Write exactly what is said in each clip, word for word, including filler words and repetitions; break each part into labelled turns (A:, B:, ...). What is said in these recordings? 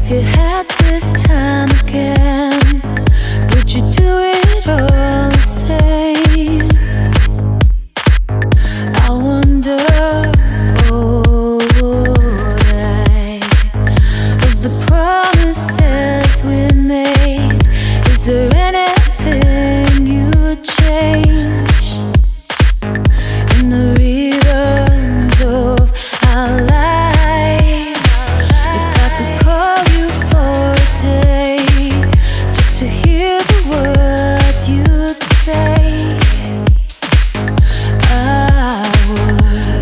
A: If you had this time again, would you do it all the same? I wonder, oh, would I? Of the promises we made, is there anything you'd change? In the rhythms of our lives, if I could call you for a day, just to hear the words you'd say, I would.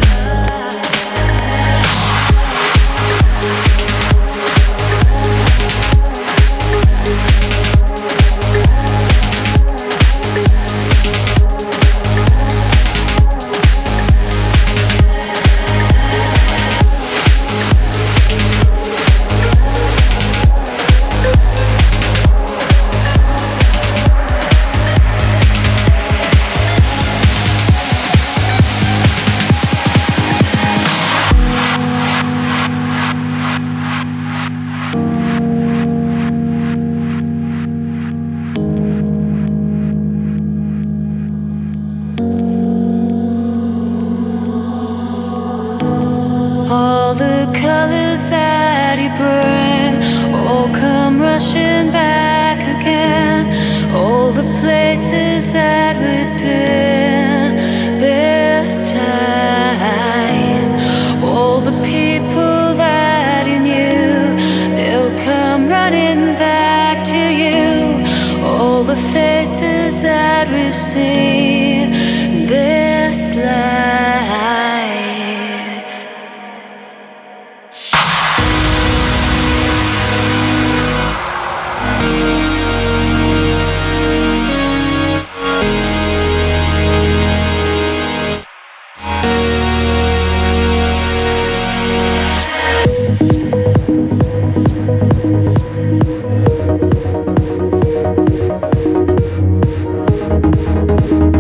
A: All the colors that you bring all come rushing back again. All the places that we've been this time, all the people that you knew, they'll come running back to you. All the faces that we've seen this life. Thank you.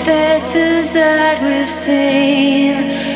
A: faces that we've seen.